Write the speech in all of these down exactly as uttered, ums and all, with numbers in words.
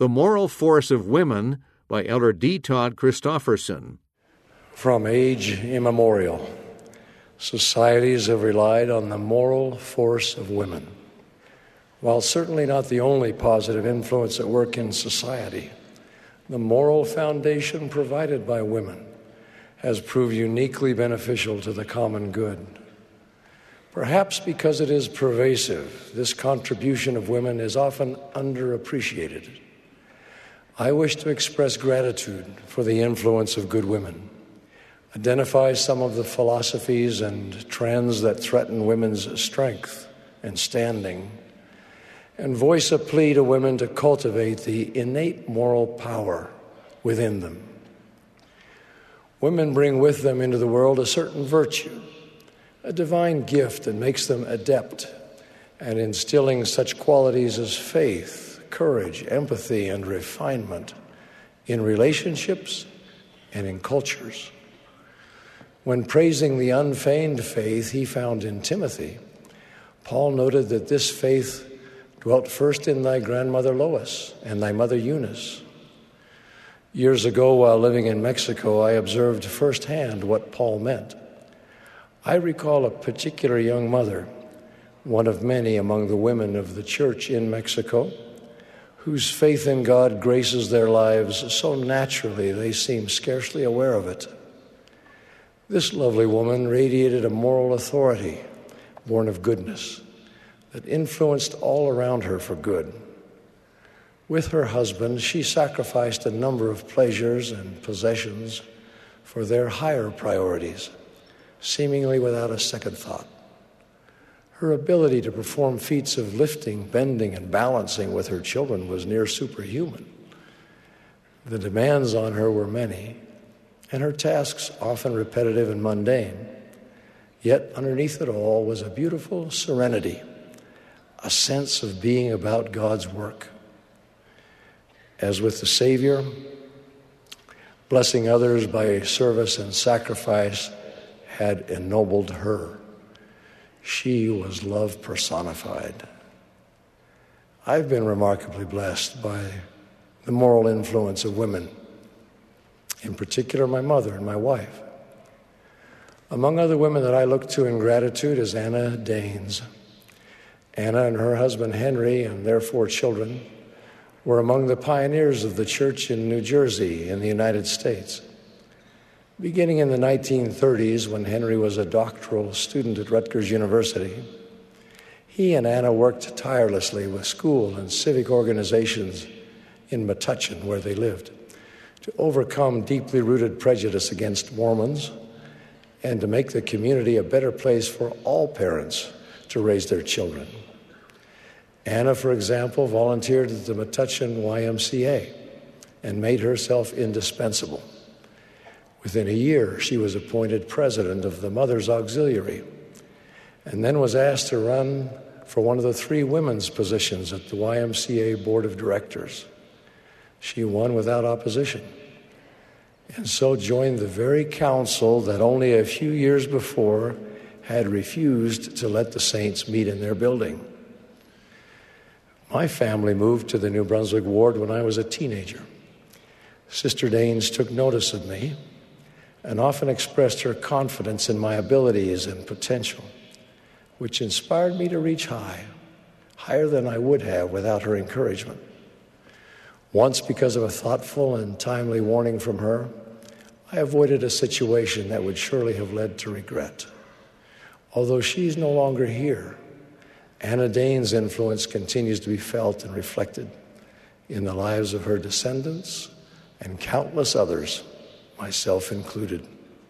The Moral Force of Women by Elder D. Todd Christofferson. From age immemorial, societies have relied on the moral force of women. While certainly not the only positive influence at work in society, the moral foundation provided by women has proved uniquely beneficial to the common good. Perhaps because it is pervasive, this contribution of women is often underappreciated. I wish to express gratitude for the influence of good women, identify some of the philosophies and trends that threaten women's strength and standing, and voice a plea to women to cultivate the innate moral power within them. Women bring with them into the world a certain virtue, a divine gift that makes them adept at instilling such qualities as faith, courage, empathy, and refinement in relationships and in cultures. When praising the unfeigned faith he found in Timothy, Paul noted that this faith dwelt first in thy grandmother Lois and thy mother Eunice. Years ago, while living in Mexico, I observed firsthand what Paul meant. I recall a particular young mother, one of many among the women of the church in Mexico, whose faith in God graces their lives so naturally they seem scarcely aware of it. This lovely woman radiated a moral authority born of goodness that influenced all around her for good. With her husband, she sacrificed a number of pleasures and possessions for their higher priorities, seemingly without a second thought. Her ability to perform feats of lifting, bending, and balancing with her children was near superhuman. The demands on her were many, and her tasks often repetitive and mundane. Yet underneath it all was a beautiful serenity, a sense of being about God's work. As with the Savior, blessing others by service and sacrifice had ennobled her. She was love personified. I've been remarkably blessed by the moral influence of women, in particular my mother and my wife. Among other women that I look to in gratitude is Anna Danes. Anna and her husband Henry and their four children were among the pioneers of the church in New Jersey in the United States. Beginning in the nineteen thirties, when Henry was a doctoral student at Rutgers University, he and Anna worked tirelessly with school and civic organizations in Metuchen, where they lived, to overcome deeply rooted prejudice against Mormons and to make the community a better place for all parents to raise their children. Anna, for example, volunteered at the Metuchen Y M C A and made herself indispensable. Within a year, she was appointed president of the Mother's Auxiliary and then was asked to run for one of the three women's positions at the Y M C A Board of Directors. She won without opposition and so joined the very council that only a few years before had refused to let the saints meet in their building. My family moved to the New Brunswick ward when I was a teenager. Sister Danes took notice of me and often expressed her confidence in my abilities and potential, which inspired me to reach high, higher than I would have without her encouragement. Once, because of a thoughtful and timely warning from her, I avoided a situation that would surely have led to regret. Although she's no longer here, Anna Danes' influence continues to be felt and reflected in the lives of her descendants and countless others, myself included.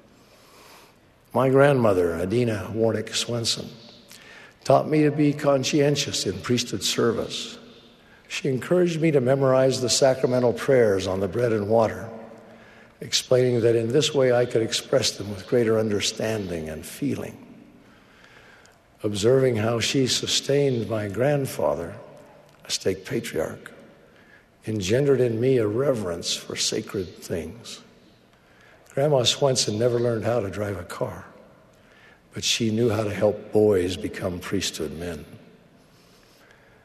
My grandmother, Adina Warnick Swenson, taught me to be conscientious in priesthood service. She encouraged me to memorize the sacramental prayers on the bread and water, explaining that in this way I could express them with greater understanding and feeling. Observing how she sustained my grandfather, a stake patriarch, engendered in me a reverence for sacred things. Grandma Swenson never learned how to drive a car, but she knew how to help boys become priesthood men.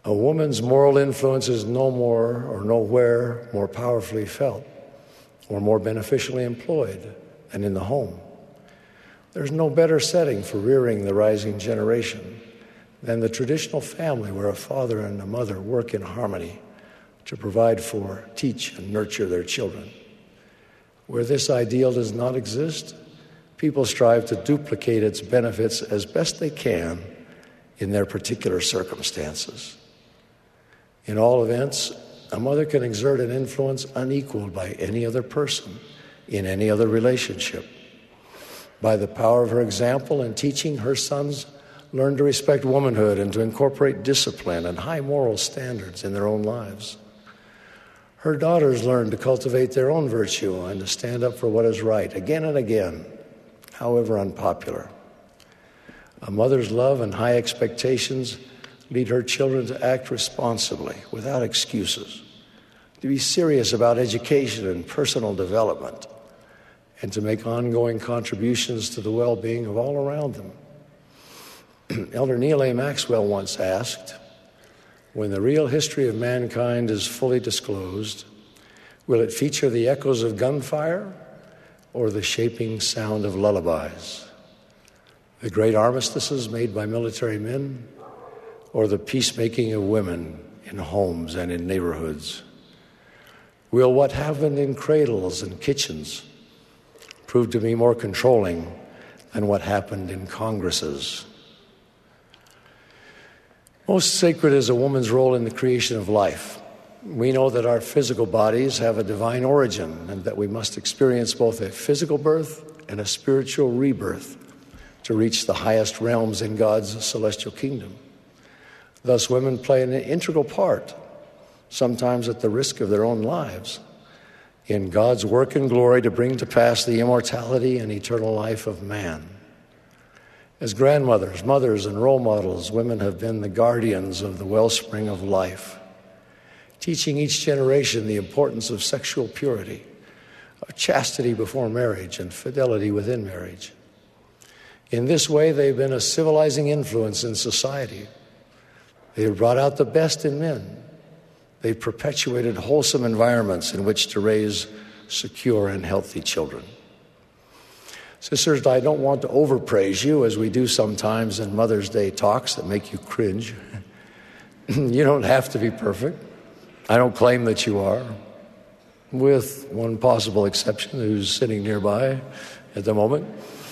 A woman's moral influence is no more or nowhere more powerfully felt or more beneficially employed than in the home. There's no better setting for rearing the rising generation than the traditional family where a father and a mother work in harmony to provide for, teach, and nurture their children. Where this ideal does not exist, people strive to duplicate its benefits as best they can in their particular circumstances. In all events, a mother can exert an influence unequaled by any other person in any other relationship. By the power of her example and teaching, her sons learn to respect womanhood and to incorporate discipline and high moral standards in their own lives. Her daughters learn to cultivate their own virtue and to stand up for what is right again and again, however unpopular. A mother's love and high expectations lead her children to act responsibly, without excuses, to be serious about education and personal development, and to make ongoing contributions to the well-being of all around them. Elder Neal A. Maxwell once asked, "When the real history of mankind is fully disclosed, will it feature the echoes of gunfire or the shaping sound of lullabies? The great armistices made by military men or the peacemaking of women in homes and in neighborhoods? Will what happened in cradles and kitchens prove to be more controlling than what happened in congresses?" Most sacred is a woman's role in the creation of life. We know that our physical bodies have a divine origin and that we must experience both a physical birth and a spiritual rebirth to reach the highest realms in God's celestial kingdom. Thus, women play an integral part, sometimes at the risk of their own lives, in God's work and glory to bring to pass the immortality and eternal life of man. As grandmothers, mothers, and role models, women have been the guardians of the wellspring of life, teaching each generation the importance of sexual purity, of chastity before marriage, and fidelity within marriage. In this way, they've been a civilizing influence in society. They have brought out the best in men. They've perpetuated wholesome environments in which to raise secure and healthy children. Sisters, I don't want to overpraise you, as we do sometimes in Mother's Day talks that make you cringe. You don't have to be perfect. I don't claim that you are, with one possible exception who's sitting nearby at the moment.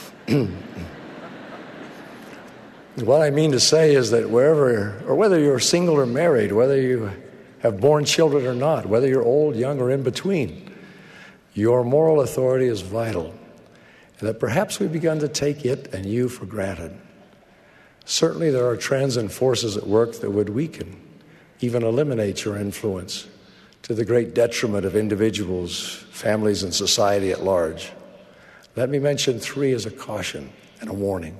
What I mean to say is that wherever, or whether you're single or married, whether you have born children or not, whether you're old, young, or in between, your moral authority is vital, and that perhaps we've begun to take it and you for granted. Certainly there are trends and forces at work that would weaken, even eliminate your influence, to the great detriment of individuals, families, and society at large. Let me mention three as a caution and a warning.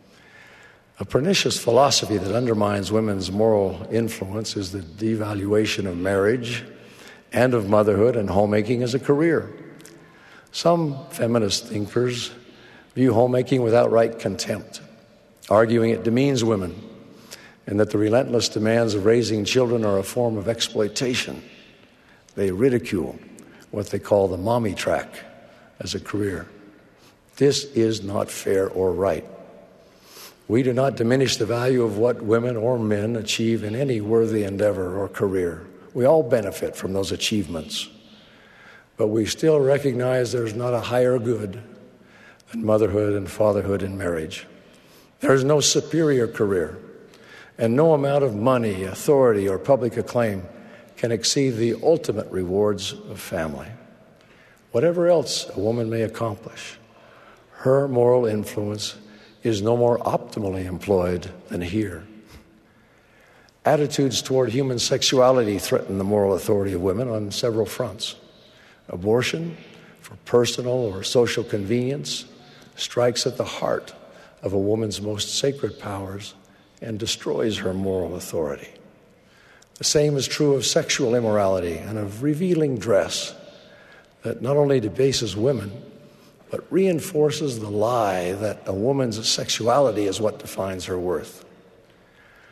A pernicious philosophy that undermines women's moral influence is the devaluation of marriage and of motherhood and homemaking as a career. Some feminist thinkers view homemaking with outright contempt, arguing it demeans women and that the relentless demands of raising children are a form of exploitation. They ridicule what they call the mommy track as a career. This is not fair or right. We do not diminish the value of what women or men achieve in any worthy endeavor or career. We all benefit from those achievements. But we still recognize there's not a higher good than motherhood and fatherhood in marriage. There is no superior career, and no amount of money, authority, or public acclaim can exceed the ultimate rewards of family. Whatever else a woman may accomplish, her moral influence is no more optimally employed than here. Attitudes toward human sexuality threaten the moral authority of women on several fronts. Abortion, for personal or social convenience, strikes at the heart of a woman's most sacred powers and destroys her moral authority. The same is true of sexual immorality and of revealing dress that not only debases women, but reinforces the lie that a woman's sexuality is what defines her worth.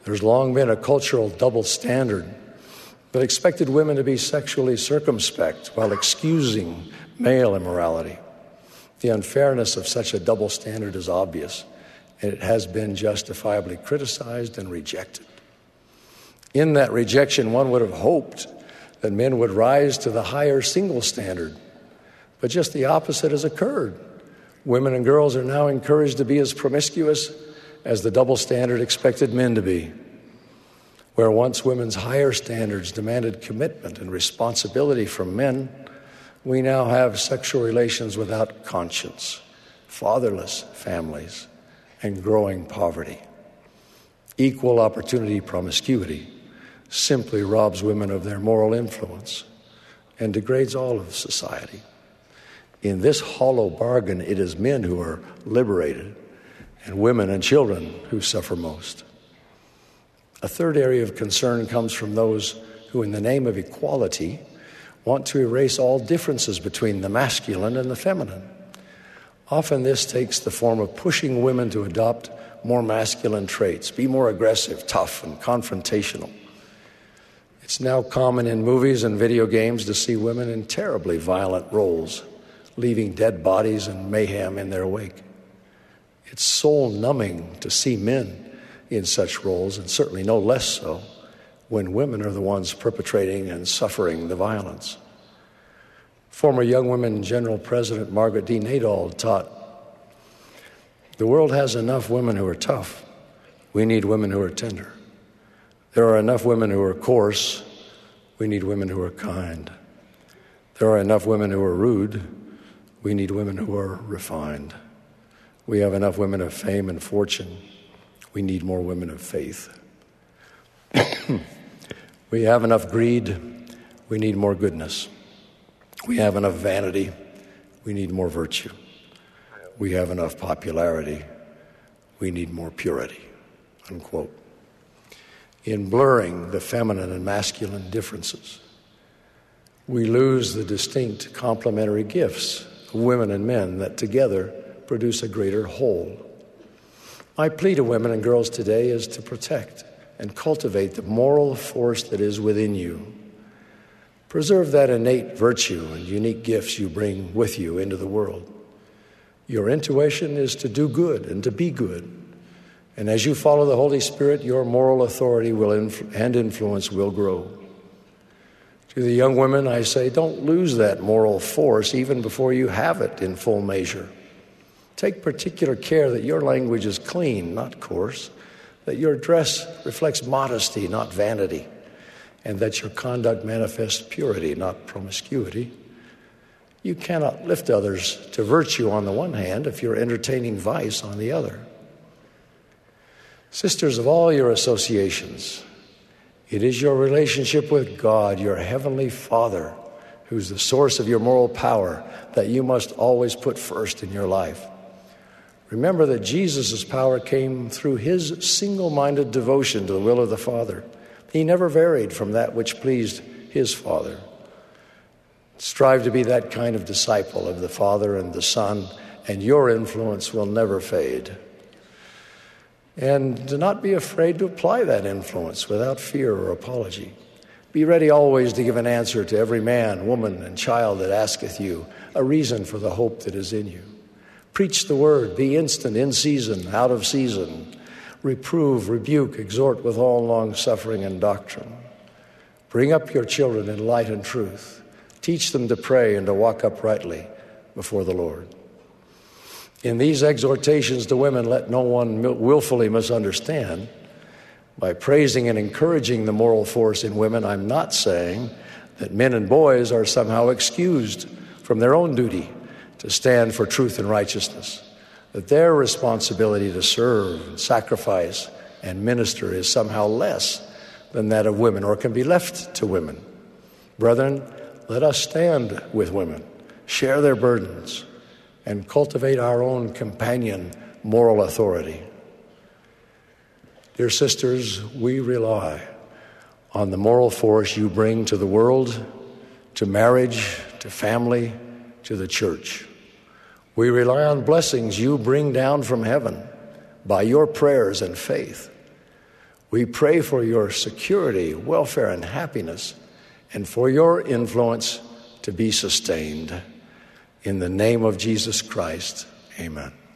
There's long been a cultural double standard that expected women to be sexually circumspect while excusing male immorality. The unfairness of such a double standard is obvious, and it has been justifiably criticized and rejected. In that rejection, one would have hoped that men would rise to the higher single standard, but just the opposite has occurred. Women and girls are now encouraged to be as promiscuous as the double standard expected men to be. Where once women's higher standards demanded commitment and responsibility from men, we now have sexual relations without conscience, fatherless families, and growing poverty. Equal opportunity promiscuity simply robs women of their moral influence and degrades all of society. In this hollow bargain, it is men who are liberated and women and children who suffer most. A third area of concern comes from those who, in the name of equality, want to erase all differences between the masculine and the feminine. Often this takes the form of pushing women to adopt more masculine traits, be more aggressive, tough, and confrontational. It's now common in movies and video games to see women in terribly violent roles, leaving dead bodies and mayhem in their wake. It's soul-numbing to see men in such roles, and certainly no less so when women are the ones perpetrating and suffering the violence. Former Young Women General President Margaret D. Nadal taught, "The world has enough women who are tough. We need women who are tender. There are enough women who are coarse. We need women who are kind. There are enough women who are rude. We need women who are refined. We have enough women of fame and fortune. We need more women of faith. We have enough greed. We need more goodness. We have enough vanity. We need more virtue. We have enough popularity. We need more purity." Unquote. In blurring the feminine and masculine differences, we lose the distinct complementary gifts of women and men that together produce a greater whole. My plea to women and girls today is to protect and cultivate the moral force that is within you. Preserve that innate virtue and unique gifts you bring with you into the world. Your intuition is to do good and to be good. And as you follow the Holy Spirit, your moral authority will influ- and influence will grow. To the young women, I say, don't lose that moral force even before you have it in full measure. Take particular care that your language is clean, not coarse, that your dress reflects modesty, not vanity, and that your conduct manifests purity, not promiscuity. You cannot lift others to virtue on the one hand if you're entertaining vice on the other. Sisters of all your associations, it is your relationship with God, your heavenly Father, who's the source of your moral power, that you must always put first in your life. Remember that Jesus' power came through his single-minded devotion to the will of the Father. He never varied from that which pleased his Father. Strive to be that kind of disciple of the Father and the Son, and your influence will never fade. And do not be afraid to apply that influence without fear or apology. Be ready always to give an answer to every man, woman, and child that asketh you a reason for the hope that is in you. Preach the word, be instant, in season, out of season. Reprove, rebuke, exhort with all long-suffering and doctrine. Bring up your children in light and truth. Teach them to pray and to walk uprightly before the Lord. In these exhortations to women, let no one willfully misunderstand. By praising and encouraging the moral force in women, I'm not saying that men and boys are somehow excused from their own duty to stand for truth and righteousness, that their responsibility to serve and sacrifice and minister is somehow less than that of women or can be left to women. Brethren, let us stand with women, share their burdens, and cultivate our own companion moral authority. Dear sisters, we rely on the moral force you bring to the world, to marriage, to family, to the church. We rely on blessings you bring down from heaven by your prayers and faith. We pray for your security, welfare, and happiness, and for your influence to be sustained. In the name of Jesus Christ, amen.